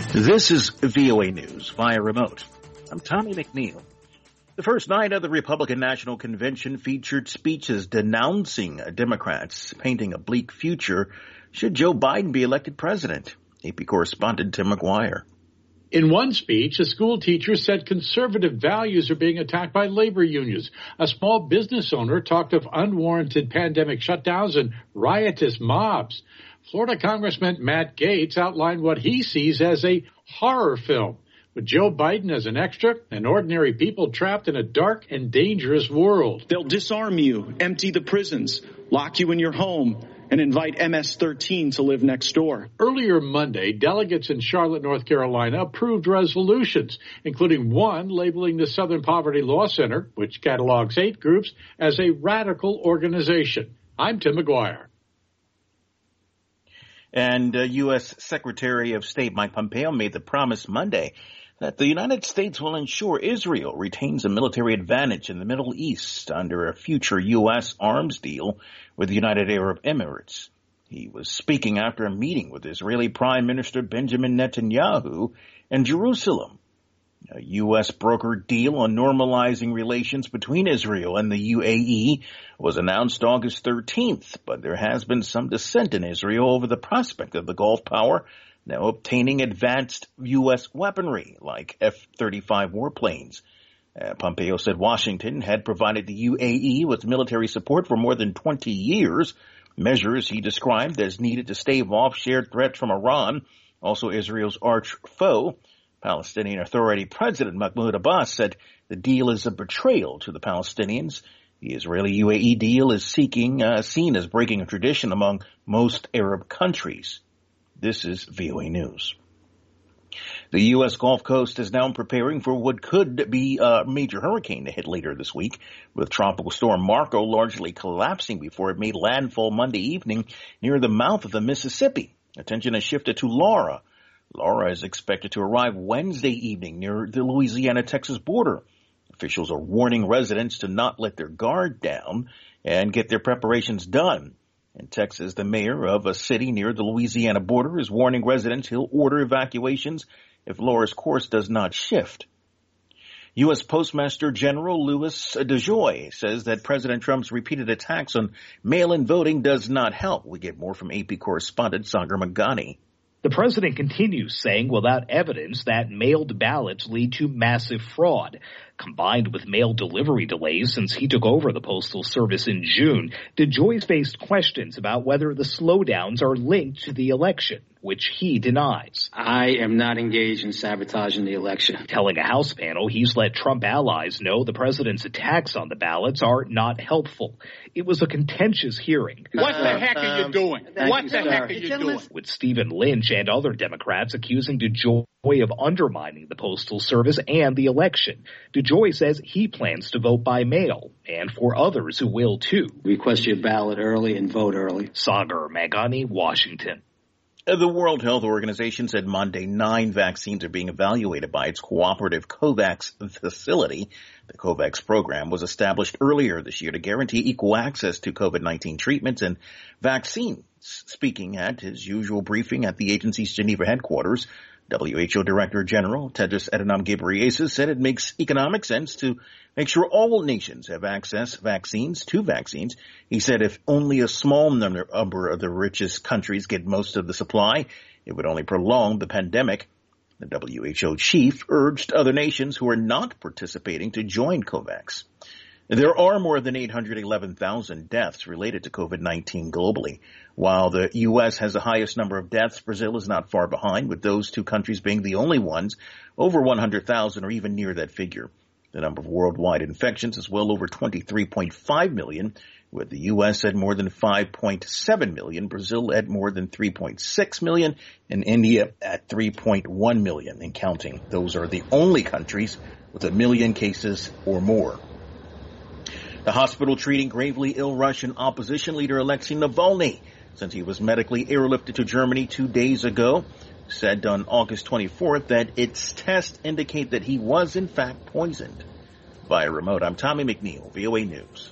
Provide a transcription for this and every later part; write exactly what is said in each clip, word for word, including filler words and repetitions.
This is V O A News via remote. I'm Tommy McNeil. The first night of the Republican National Convention featured speeches denouncing Democrats, painting a bleak future should Joe Biden be elected president. A P correspondent Tim McGuire. In one speech, a school teacher said conservative values are being attacked by labor unions. A small business owner talked of unwarranted pandemic shutdowns and riotous mobs. Florida Congressman Matt Gaetz outlined what he sees as a horror film, with Joe Biden as an extra and ordinary people trapped in a dark and dangerous world. They'll disarm you, empty the prisons, lock you in your home, and invite M S thirteen to live next door. Earlier Monday, delegates in Charlotte, North Carolina approved resolutions, including one labeling the Southern Poverty Law Center, which catalogs hate groups, as a radical organization. I'm Tim McGuire. And uh, U S. Secretary of State Mike Pompeo made the promise Monday that the United States will ensure Israel retains a military advantage in the Middle East under a future U S arms deal with the United Arab Emirates. He was speaking after a meeting with Israeli Prime Minister Benjamin Netanyahu in Jerusalem. A U S brokered deal on normalizing relations between Israel and the U A E was announced August thirteenth, but there has been some dissent in Israel over the prospect of the Gulf power now obtaining advanced U S weaponry like F thirty-five warplanes. Uh, Pompeo said Washington had provided the U A E with military support for more than twenty years, measures he described as needed to stave off shared threats from Iran, also Israel's arch foe. Palestinian Authority President Mahmoud Abbas said the deal is a betrayal to the Palestinians. The Israeli-U A E deal is seeking, uh, seen as breaking a tradition among most Arab countries. This is V O A News. The U S. Gulf Coast is now preparing for what could be a major hurricane to hit later this week, with Tropical Storm Marco largely collapsing before it made landfall Monday evening near the mouth of the Mississippi. Attention has shifted to Laura. Laura is expected to arrive Wednesday evening near the Louisiana-Texas border. Officials are warning residents to not let their guard down and get their preparations done. In Texas, the mayor of a city near the Louisiana border is warning residents he'll order evacuations if Laura's course does not shift. U S. Postmaster General Louis DeJoy says that President Trump's repeated attacks on mail-in voting does not help. We get more from A P correspondent Sagar Magani. The president continues saying without evidence that mailed ballots lead to massive fraud. Combined with mail delivery delays since he took over the Postal Service in June, DeJoy faced questions about whether the slowdowns are linked to the election, which he denies. I am not engaged in sabotaging the election. Telling a House panel he's let Trump allies know the president's attacks on the ballots are not helpful. It was a contentious hearing. What the heck are you doing? What the heck are you doing? With Stephen Lynch and other Democrats accusing DeJoy of undermining the Postal Service and the election. DeJoy says he plans to vote by mail, and for others who will too. Request your ballot early and vote early. Sagar Magani, Washington. The World Health Organization said Monday nine vaccines are being evaluated by its cooperative COVAX facility. The COVAX program was established earlier this year to guarantee equal access to COVID nineteen treatments and vaccines. Speaking at his usual briefing at the agency's Geneva headquarters, W H O Director General Tedros Adhanom Ghebreyesus said it makes economic sense to make sure all nations have access vaccines to vaccines. He said if only a small number of the richest countries get most of the supply, it would only prolong the pandemic. The W H O chief urged other nations who are not participating to join COVAX. There are more than eight hundred eleven thousand deaths related to COVID nineteen globally. While the U S has the highest number of deaths, Brazil is not far behind, with those two countries being the only ones over one hundred thousand or even near that figure. The number of worldwide infections is well over twenty-three point five million, with the U S at more than five point seven million, Brazil at more than three point six million, and India at three point one million and counting. Those are the only countries with a million cases or more. The hospital treating gravely ill Russian opposition leader Alexei Navalny, since he was medically airlifted to Germany two days ago, said on August twenty-fourth that its tests indicate that he was in fact poisoned. Via remote, I'm Tommy McNeil, V O A News.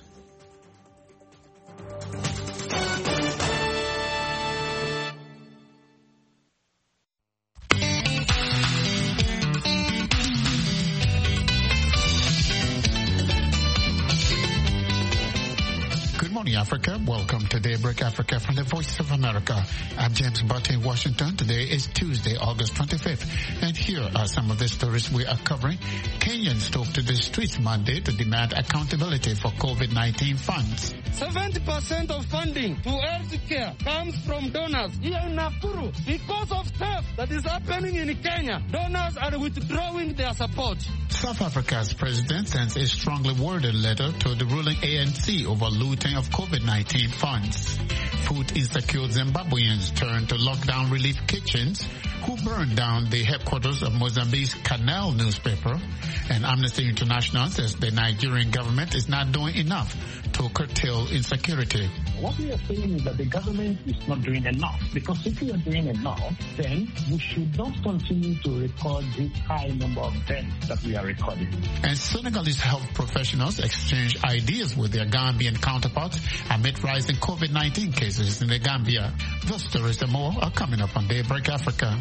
Africa. Welcome to Daybreak Africa from the Voice of America. I'm James Butt in Washington. Today is Tuesday, August twenty-fifth. And here are some of the stories we are covering. Kenyans took to the streets Monday to demand accountability for COVID nineteen funds. seventy percent of funding to health care comes from donors here in Nakuru. Because of theft that is happening in Kenya, donors are withdrawing their support. South Africa's president sends a strongly worded letter to the ruling A N C over looting of COVID nineteen funds. Food insecure Zimbabweans turn to lockdown relief kitchens who burned down the headquarters of Mozambique's Canal newspaper. And Amnesty International says the Nigerian government is not doing enough to curtail insecurity. What we are saying is that the government is not doing enough, because if we are doing enough, then we should not continue to record this high number of deaths that we are recording. And Senegalese health professionals exchange ideas with their Gambian counterparts amid rising COVID nineteen cases in the Gambia. Those stories and more are coming up on Daybreak Africa.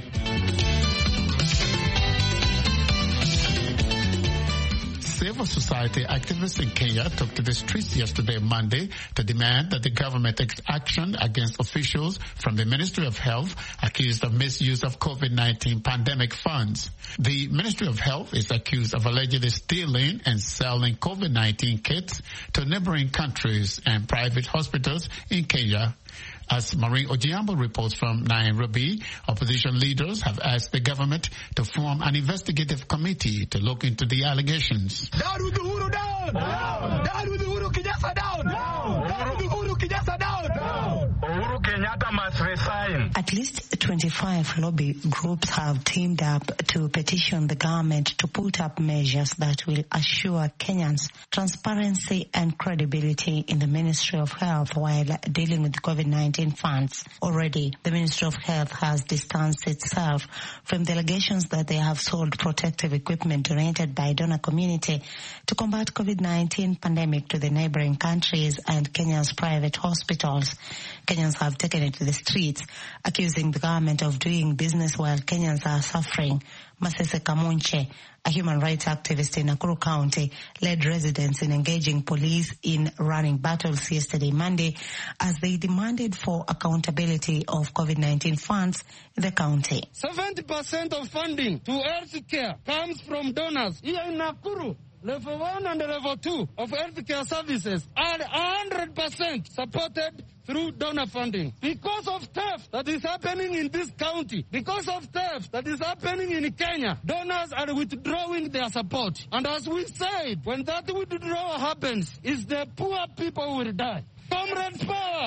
Civil society activists in Kenya took to the streets yesterday, Monday, to demand that the government take action against officials from the Ministry of Health accused of misuse of COVID nineteen pandemic funds. The Ministry of Health is accused of allegedly stealing and selling COVID nineteen kits to neighboring countries and private hospitals in Kenya. As Maureen Ojiambo reports from Nairobi, opposition leaders have asked the government to form an investigative committee to look into the allegations. Down with Uhuru, down! Down! Down with Uhuru Kenyatta, down! Down! Down with Uhuru Kenyatta, down! Down! Uhuru Kenyatta must resign. At least twenty-five lobby groups have teamed up to petition the government to put up measures that will assure Kenyans transparency and credibility in the Ministry of Health while dealing with COVID nineteen funds. Already, the Ministry of Health has distanced itself from the allegations that they have sold protective equipment donated by donor community to combat COVID nineteen pandemic to the neighboring countries and Kenya's private hospitals. Kenyans have taken it to the streets, accusing the government of doing business while Kenyans are suffering. Masese Kamunche, a human rights activist in Nakuru County, led residents in engaging police in running battles yesterday, Monday, as they demanded for accountability of COVID nineteen funds in the county. seventy percent of funding to health care comes from donors here in Nakuru. Level one and level two of healthcare services are one hundred percent supported through donor funding. Because of theft that is happening in this county, because of theft that is happening in Kenya, donors are withdrawing their support. And as we said, when that withdrawal happens, is the poor people will die. Comrades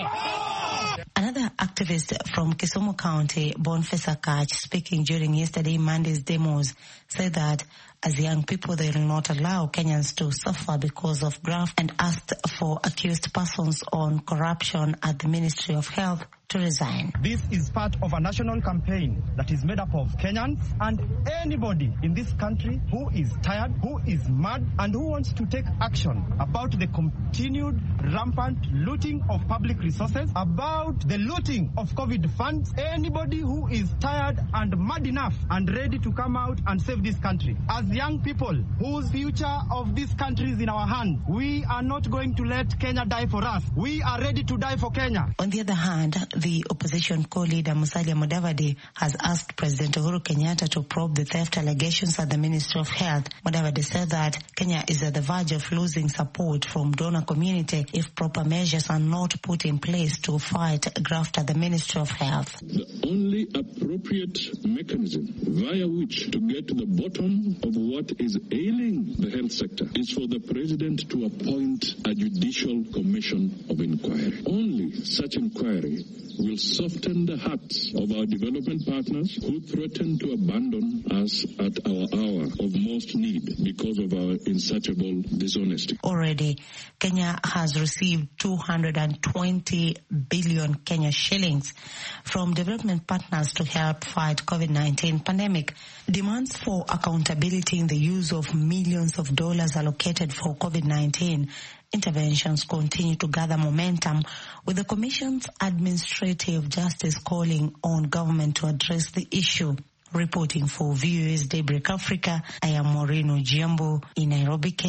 power! Another activist from Kisumu County, Boniface Akach, speaking during yesterday Monday's demos, said that as young people, they will not allow Kenyans to suffer because of graft and asked for accused persons on corruption at the Ministry of Health to resign. This is part of a national campaign that is made up of Kenyans and anybody in this country who is tired, who is mad, and who wants to take action about the continued rampant looting of public resources, about the looting of COVID funds. Anybody who is tired and mad enough and ready to come out and save this country. As young people whose future of this country is in our hands, we are not going to let Kenya die for us. We are ready to die for Kenya. On the other hand, the opposition co-leader Musalia Mudavadi has asked President Uhuru Kenyatta to probe the theft allegations at the Ministry of Health. Mudavadi said that Kenya is at the verge of losing support from donor community if proper measures are not put in place to fight graft at the Ministry of Health. The only appropriate mechanism via which to get to the bottom of what is ailing the health sector is for the president to appoint a judicial commission of inquiry. Only such inquiry will soften the hearts of our development partners who threaten to abandon us at our hour of most need because of our insatiable dishonesty. Already, Kenya has received two hundred twenty billion Kenya shillings from development partners to help fight COVID nineteen pandemic. Demands for accountability in the use of millions of dollars allocated for COVID nineteen interventions continue to gather momentum, with the Commission's Administrative Justice calling on government to address the issue. Reporting for V O A's Daybreak Africa, I am Maureen Ojiambo in Nairobi, Kenya.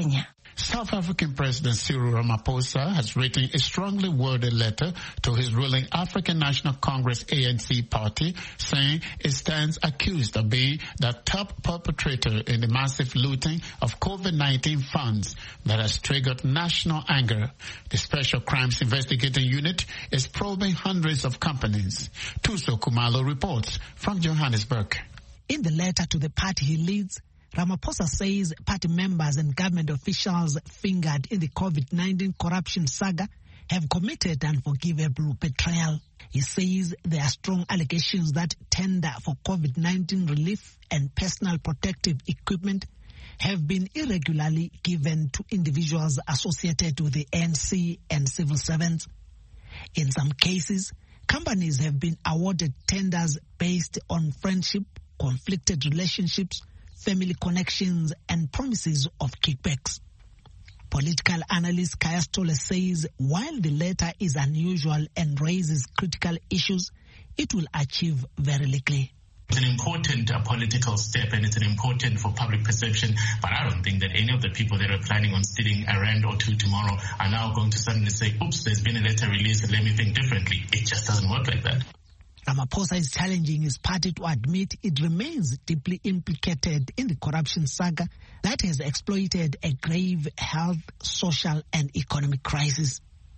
South African President Cyril Ramaphosa has written a strongly worded letter to his ruling African National Congress A N C party, saying it stands accused of being the top perpetrator in the massive looting of COVID nineteen funds that has triggered national anger. The Special Crimes Investigating Unit is probing hundreds of companies. Tuso Kumalo reports from Johannesburg. In the letter to the party he leads, Ramaphosa says party members and government officials fingered in the COVID nineteen corruption saga have committed unforgivable betrayal. He says there are strong allegations that tender for COVID nineteen relief and personal protective equipment have been irregularly given to individuals associated with the A N C and civil servants. In some cases, companies have been awarded tenders based on friendship, conflicted relationships, family connections, and promises of kickbacks. Political analyst Kaya Stole says while the letter is unusual and raises critical issues, it will achieve very little. It's an important uh, political step and it's an important for public perception, but I don't think that any of the people that are planning on stealing a rand or two tomorrow are now going to suddenly say, oops, there's been a letter released and let me think differently. It just doesn't work like that. Ramaphosa is challenging his party to admit it remains deeply implicated in the corruption saga that has exploited a grave health, social and economic crisis.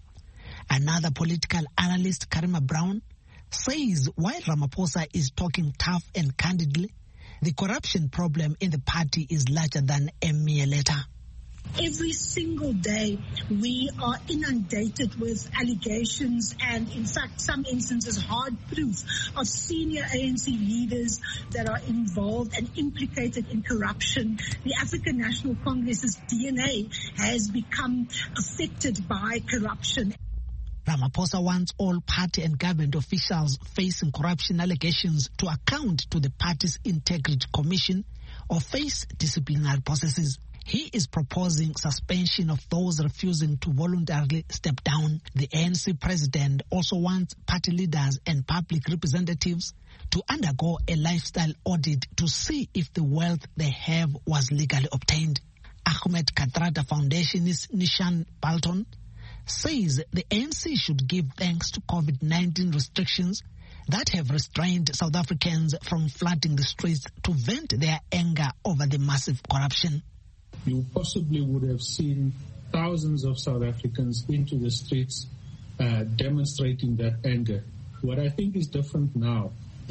Another political analyst, Karima Brown, says while Ramaphosa is talking tough and candidly, the corruption problem in the party is larger than a mere letter. Every single day we are inundated with allegations and in fact some instances hard proof of senior A N C leaders that are involved and implicated in corruption. The African National Congress's D N A has become affected by corruption. Ramaphosa wants all party and government officials facing corruption allegations to account to the party's Integrity Commission or face disciplinary processes. He is proposing suspension of those refusing to voluntarily step down. The A N C president also wants party leaders and public representatives to undergo a lifestyle audit to see if the wealth they have was legally obtained. Ahmed Kathrada Foundationist Nishan Balton says the A N C should give thanks to COVID nineteen restrictions that have restrained South Africans from flooding the streets to vent their anger over the massive corruption. You possibly would have seen thousands of South Africans into the streets uh, demonstrating that anger. What I think is different now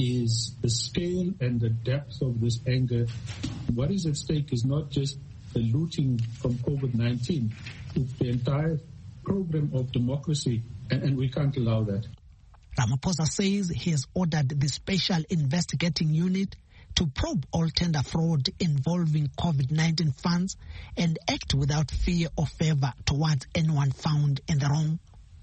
is the scale and the depth of this anger. What is at stake is not just the looting from COVID nineteen, it's the entire program of democracy, and, and we can't allow that. Ramaphosa says he has ordered the Special Investigating Unit to probe all tender fraud involving COVID nineteen funds and act without fear or favor towards anyone found in the wrong.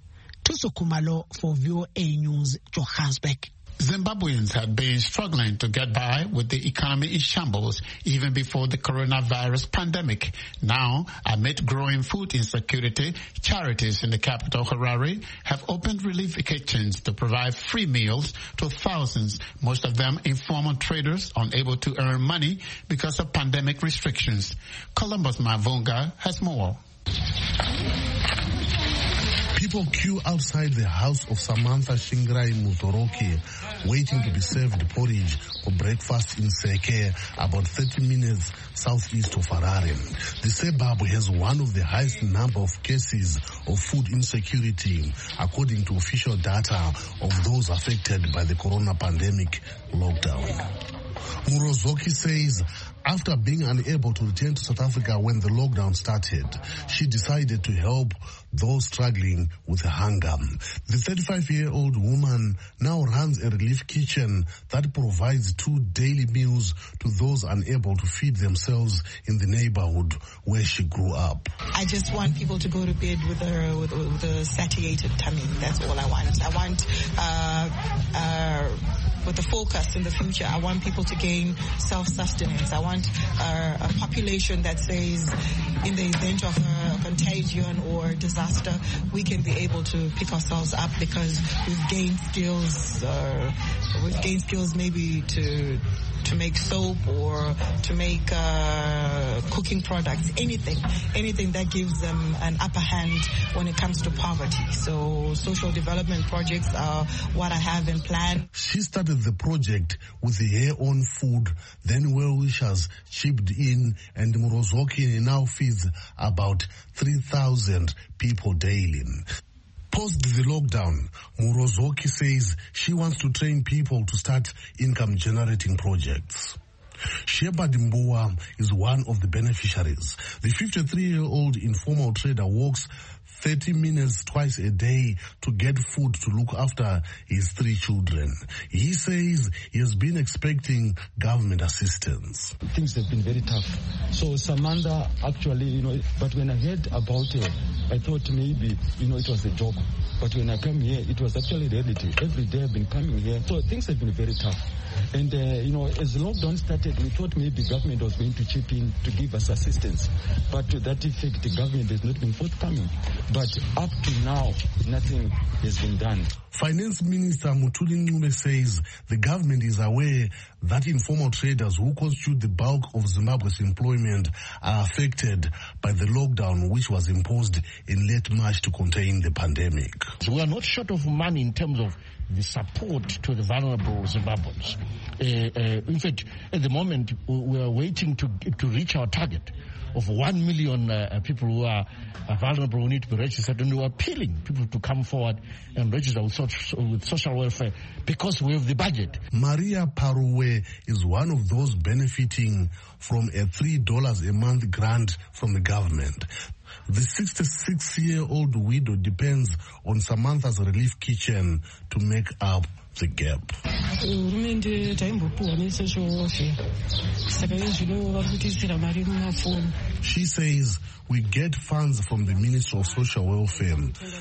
Tuso Kumalo for V O A News, Johannesburg. Zimbabweans had been struggling to get by with the economy in shambles even before the coronavirus pandemic. Now, amid growing food insecurity, charities in the capital, Harare, have opened relief kitchens to provide free meals to thousands, most of them informal traders unable to earn money because of pandemic restrictions. Columbus Mavunga has more. People queue outside the house of Samantha Shingrai Mutoroki, waiting to be served porridge for breakfast in Seke, about thirty minutes southeast of Harare. The suburb has one of the highest number of cases of food insecurity, according to official data of those affected by the corona pandemic lockdown. Murozoki says after being unable to return to South Africa when the lockdown started, she decided to help those struggling with hunger. The thirty-five-year-old woman now runs a relief kitchen that provides two daily meals to those unable to feed themselves in the neighborhood where she grew up. I just want people to go to bed with a, with, with a satiated tummy. That's all I want. I want... Uh, uh, With the focus in the future, I want people to gain self-sustenance. I want uh, a population that says in the event of a contagion or disaster, we can be able to pick ourselves up because we've gained skills, uh, we've gained skills maybe to to make soap or to make uh, cooking products, anything, anything that gives them an upper hand when it comes to poverty. So social development projects are what I have in plan. She started the project with her own food, then well-wishers chipped in, and Murozoki now feeds about three thousand people daily. Post the lockdown, Murozoki says she wants to train people to start income-generating projects. Shepard Mbua is one of the beneficiaries. The fifty-three-year-old informal trader works thirty minutes twice a day to get food to look after his three children. He says he has been expecting government assistance. Things have been very tough. So Samantha actually, you know, but when I heard about it, I thought maybe, you know, it was a joke. But when I came here, it was actually reality. Every day I've been coming here. So things have been very tough. And, uh, you know, as the lockdown started, we thought maybe government was going to chip in to give us assistance. But to that effect, the government has not been forthcoming. But up to now, nothing has been done. Finance Minister Mutuli Ncube says the government is aware that informal traders who constitute the bulk of Zimbabwe's employment are affected by the lockdown which was imposed in late March to contain the pandemic. So we are not short of money in terms of the support to the vulnerable Zimbabweans. Uh, uh, in fact, at the moment, we are waiting to to reach our target of one million uh, people who are uh, vulnerable, who need to be registered, and we are appealing people to come forward and register with, social, with social welfare because we have the budget. Maria Paruwe is one of those benefiting from a three dollars a month grant from the government. The sixty-six-year-old widow depends on Samantha's relief kitchen to make up the gap. She says we get funds from the Ministry of Social Welfare,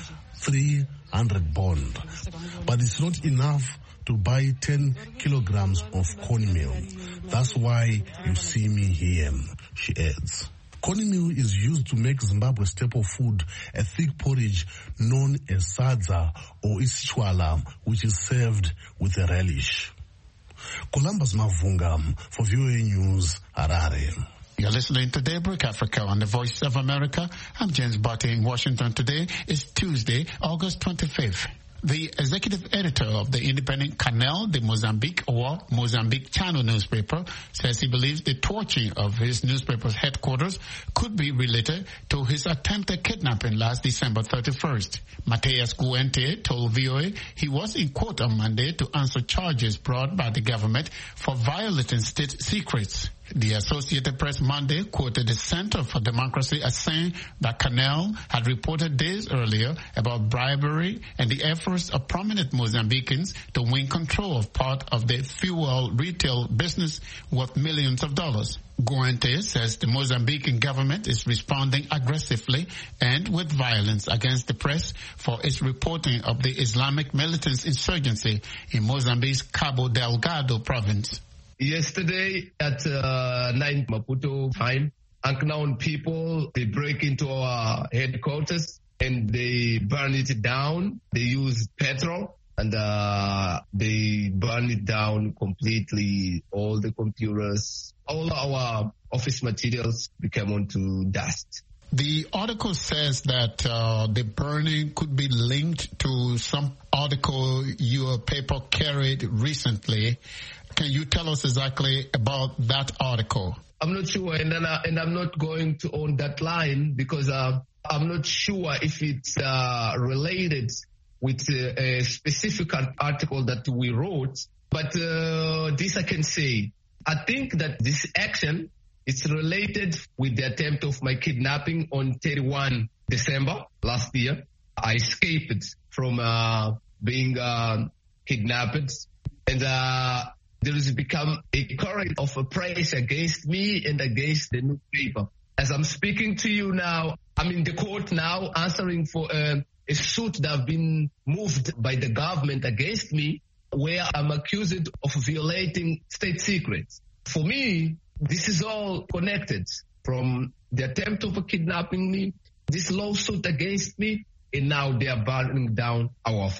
three hundred bond, but it's not enough to buy ten kilograms of cornmeal. That's why you see me here, she adds. Cornmeal is used to make Zimbabwe's staple food, a thick porridge known as sadza or isichwala, which is served with a relish. Columbus Mavunga for V O A News, Harare. You're listening to Daybreak Africa on the Voice of America. I'm James Barty in Washington. Today is Tuesday, August twenty-fifth. The executive editor of the independent Canal de Mozambique, or Mozambique Channel newspaper, says he believes the torching of his newspaper's headquarters could be related to his attempted kidnapping last December thirty-first. Mateus Guente told V O A he was in court on Monday to answer charges brought by the government for violating state secrets. The Associated Press Monday quoted the Center for Democracy as saying that Canal had reported days earlier about bribery and the efforts of prominent Mozambicans to win control of part of the fuel retail business worth millions of dollars. Guente says the Mozambican government is responding aggressively and with violence against the press for its reporting of the Islamic militants' insurgency in Mozambique's Cabo Delgado province. Yesterday at uh, nine Maputo time, unknown people, they break into our headquarters and they burn it down. They use petrol and uh, they burn it down completely. All the computers, all our office materials became onto dust. The article says that uh, the burning could be linked to some article your paper carried recently. Can you tell us exactly about that article? I'm not sure, and, then I, and I'm not going to own that line because uh, I'm not sure if it's uh, related with uh, a specific article that we wrote. But uh, this I can say. I think that this action is related with the attempt of my kidnapping on thirty-first December last year. I escaped from uh, being uh, kidnapped, and uh, there has become a current of press against me and against the newspaper. As I'm speaking to you now, I'm in the court now answering for uh, a suit that have been moved by the government against me, where I'm accused of violating state secrets. For me, this is all connected from the attempt of kidnapping me, this lawsuit against me, and now they are burning down our office.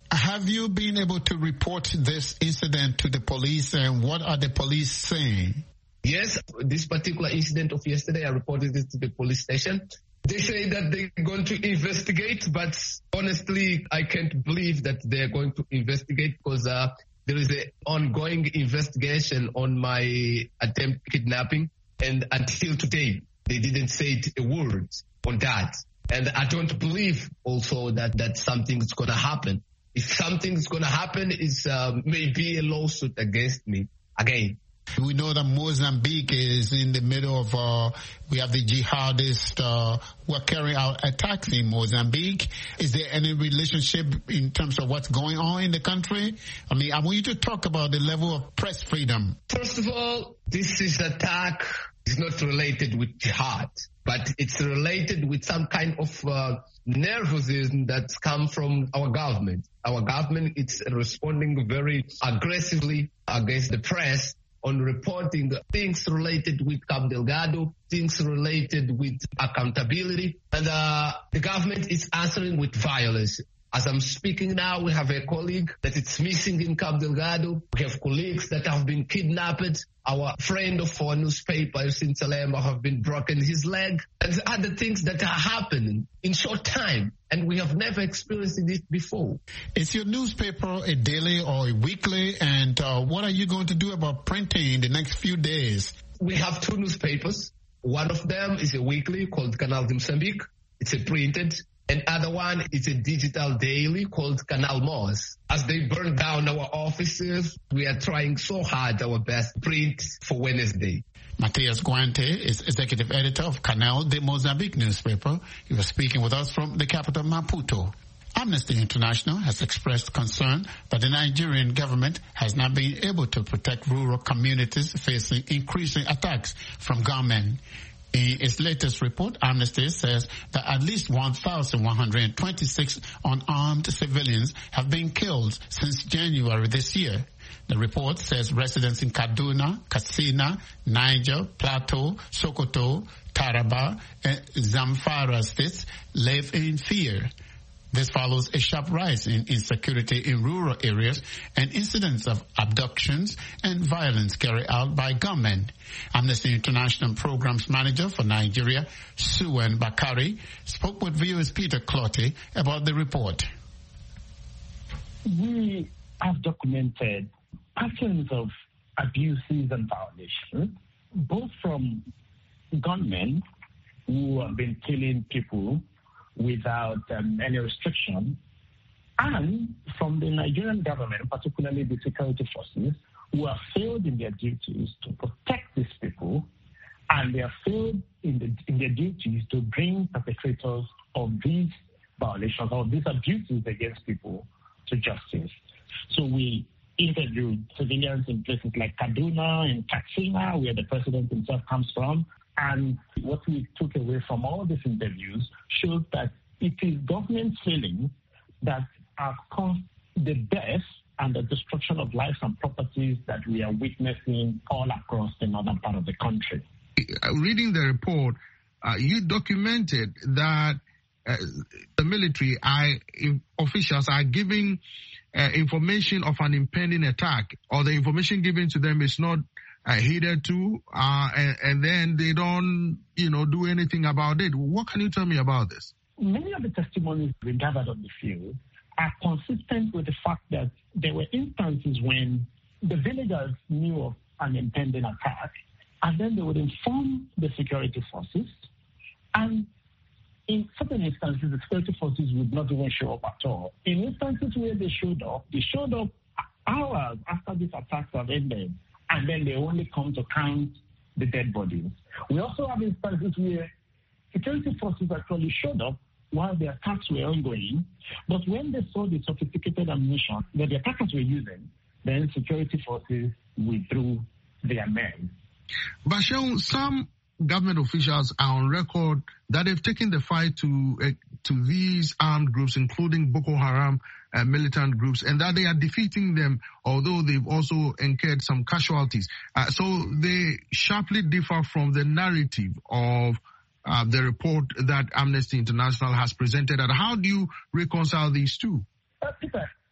Have you been able to report this incident to the police, and what are the police saying? Yes, this particular incident of yesterday, I reported it to the police station. They say that they're going to investigate, but honestly, I can't believe that they're going to investigate because uh, there is an ongoing investigation on my attempt kidnapping, and until today, they didn't say a word on that. And I don't believe also that, that something's going to happen. If something's going to happen, it's uh, maybe a lawsuit against me again. We know that Mozambique is in the middle of, uh, we have the jihadists uh, who are carrying out attacks in Mozambique. Is there any relationship in terms of what's going on in the country? I mean, I want you to talk about the level of press freedom. First of all, this is attack is not related with jihad, but it's related with some kind of uh, nervousness that's come from our government. Our government is responding very aggressively against the press on reporting things related with Cabo Delgado, things related with accountability, and uh, the government is answering with violence. As I'm speaking now, we have a colleague that is missing in Cabo Delgado. We have colleagues that have been kidnapped. Our friend of our newspaper, in Salema, have been broken his leg, and other things that are happening in short time. And we have never experienced this before. Is your newspaper a daily or a weekly? And uh, what are you going to do about printing in the next few days? We have two newspapers. One of them is a weekly called Canal de Moçambique. It's a printed. And other one is a digital daily called Canal Mos. As they burn down our offices, we are trying so hard our best to print for Wednesday. Matthias Guante is executive editor of Canal de Mozambique newspaper. He was speaking with us from the capital, Maputo. Amnesty International has expressed concern that the Nigerian government has not been able to protect rural communities facing increasing attacks from gunmen. In its latest report, Amnesty says that at least one thousand one hundred twenty-six unarmed civilians have been killed since January this year. The report says residents in Kaduna, Katsina, Niger, Plateau, Sokoto, Taraba, and Zamfara states live in fear. This follows a sharp rise in insecurity in rural areas and incidents of abductions and violence carried out by gunmen. Amnesty International Programs Manager for Nigeria, Suwen Bakari, spoke with V O A's Peter Clotty about the report. We have documented patterns of abuses and violations, both from gunmen who have been killing people without um, any restriction, and from the Nigerian government, particularly the security forces, who have failed in their duties to protect these people, and they have failed in, the, in their duties to bring perpetrators of these violations or these abuses against people to justice. So we interviewed civilians in places like Kaduna and Katsina, where the president himself comes from. And what we took away from all these interviews showed that it is government failings that have caused the death and the destruction of lives and properties that we are witnessing all across the northern part of the country. Reading the report, uh, you documented that uh, the military are, officials are giving uh, information of an impending attack, or the information given to them is not Uh, heeded to, uh, and, and then they don't, you know, do anything about it. What can you tell me about this? Many of the testimonies we gathered on the field are consistent with the fact that there were instances when the villagers knew of an impending attack, and then they would inform the security forces, and in certain instances, the security forces would not even show up at all. In instances where they showed up, they showed up hours after these attacks have ended, and then they only come to count the dead bodies. We also have instances where security forces actually showed up while the attacks were ongoing, but when they saw the sophisticated ammunition that the attackers were using, then security forces withdrew their men. Bashir, some government officials are on record that they've taken the fight to uh, to these armed groups, including Boko Haram uh, militant groups, and that they are defeating them, although they've also incurred some casualties. Uh, so they sharply differ from the narrative of uh, the report that Amnesty International has presented. And how do you reconcile these two? Uh, Peter,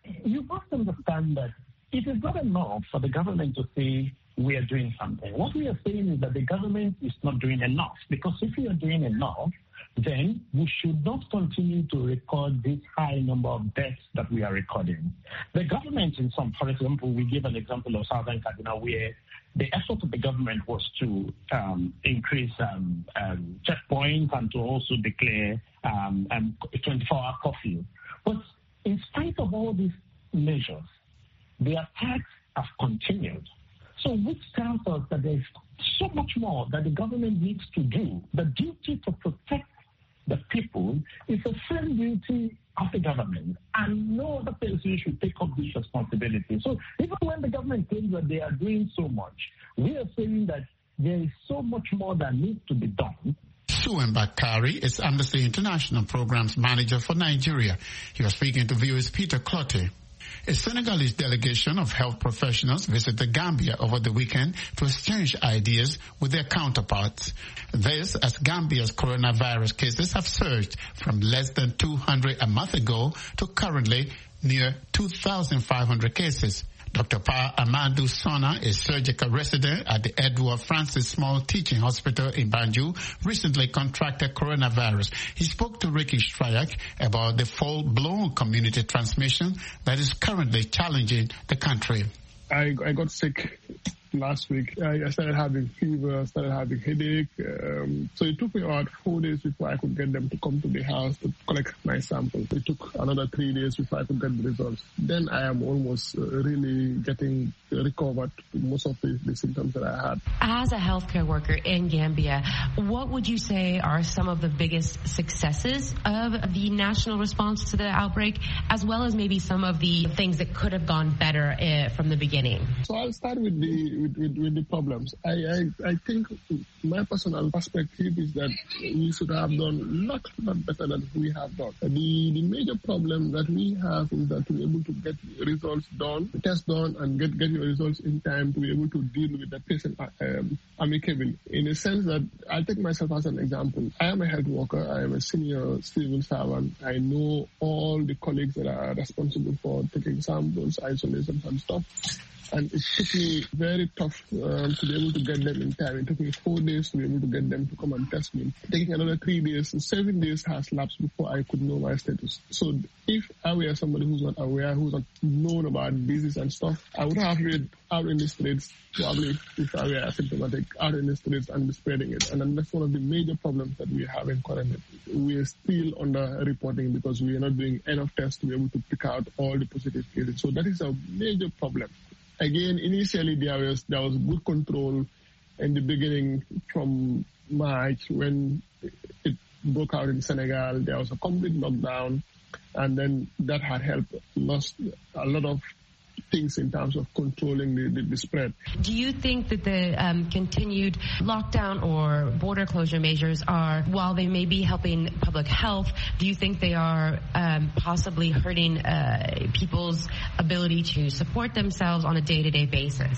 you must understand that it is not enough for the government to say we are doing something. What we are saying is that the government is not doing enough, because if we are doing enough, then we should not continue to record this high number of deaths that we are recording. The government in some, for example, we give an example of Southern Kaduna where the effort of the government was to um, increase um, um, checkpoints and to also declare um, um, twenty-four hour curfew. But in spite of all these measures, the attacks have continued. So which tells us that there is so much more that the government needs to do. The duty to protect the people is a firm duty of the government, and no other person should take up this responsibility. So even when the government claims that they are doing so much, we are saying that there is so much more that needs to be done. Suwen Bakari is Amnesty International Programs Manager for Nigeria. He was speaking to viewers Peter Clotte. A Senegalese delegation of health professionals visited Gambia over the weekend to exchange ideas with their counterparts. This as Gambia's coronavirus cases have surged from less than two hundred a month ago to currently near two thousand five hundred cases. Doctor Pa Amadou Sona, a surgical resident at the Edward Francis Small Teaching Hospital in Banjul, recently contracted coronavirus. He spoke to Ricky Strayak about the full-blown community transmission that is currently challenging the country. I, I got sick last week. I, I started having fever, started having headache. Um, so it took me about four days before I could get them to come to the house to collect my sample. It took another three days before I could get the results. Then I am almost uh, really getting recovered most of the, the symptoms that I had. As a healthcare worker in Gambia, what would you say are some of the biggest successes of the national response to the outbreak, as well as maybe some of the things that could have gone better uh, from the beginning? So I'll start with the With, with, with the problems. I, I I think my personal perspective is that we should have done a lot, lot better than we have done. The, the major problem that we have is that to be able to get results done, test done, and get, get your results in time to be able to deal with the patient um, amicably. In a sense that, I'll take myself as an example. I am a health worker. I am a senior civil servant. I know all the colleagues that are responsible for taking samples, isolations, and stuff. And it took me very tough um, to be able to get them in time. It took me four days to be able to get them to come and test me. Taking another three days, seven days has lapsed before I could know my status. So if I were somebody who's not aware, who's not known about disease and stuff, I would have been out in the streets, probably if I were asymptomatic, out in the streets and be spreading it. And then that's one of the major problems that we have in currently. We are still under-reporting because we are not doing enough tests to be able to pick out all the positive cases. So that is a major problem. Again, initially there was there was good control in the beginning from March when it broke out in Senegal. There was a complete lockdown, and then that had helped lost a lot of things in terms of controlling the, the, the spread. Do you think that the um, continued lockdown or border closure measures are, while they may be helping public health, do you think they are um, possibly hurting uh, people's ability to support themselves on a day-to-day basis?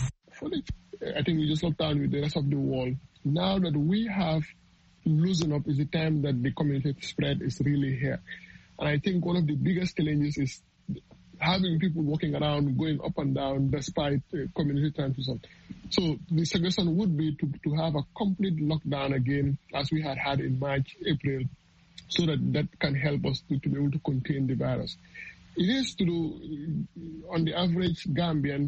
I think we just locked down with the rest of the world. Now that we have loosened up is the time that the community spread is really here. And I think one of the biggest challenges is having people walking around, going up and down despite uh, community transmission. So the suggestion would be to, to have a complete lockdown again as we had had in March, April, so that that can help us to, to be able to contain the virus. It is to do, on the average Gambian,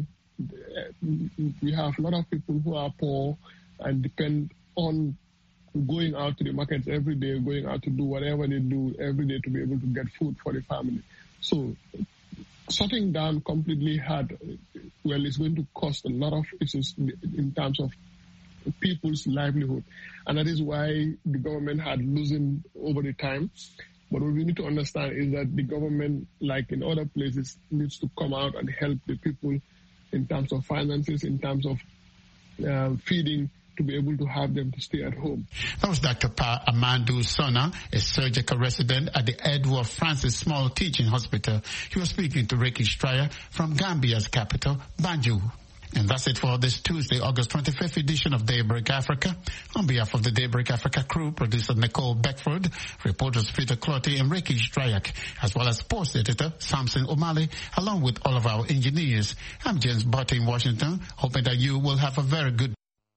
we have a lot of people who are poor and depend on going out to the markets every day, going out to do whatever they do every day to be able to get food for the family. So shutting down completely had, well, it's going to cost a lot of issues in terms of people's livelihood. And that is why the government had loosened over the time. But what we need to understand is that the government, like in other places, needs to come out and help the people in terms of finances, in terms of uh, feeding, to be able to have them to stay at home. That was Doctor Pa Amadou Sona, a surgical resident at the Edward Francis Small Teaching Hospital. He was speaking to Ricky Stryer from Gambia's capital, Banjul. And that's it for this Tuesday, August twenty-fifth edition of Daybreak Africa. On behalf of the Daybreak Africa crew, producer Nicole Beckford, reporters Peter Clotty and Ricky Strayak, as well as sports editor Samson O'Malley, along with all of our engineers. I'm James Butt in Washington, hoping that you will have a very good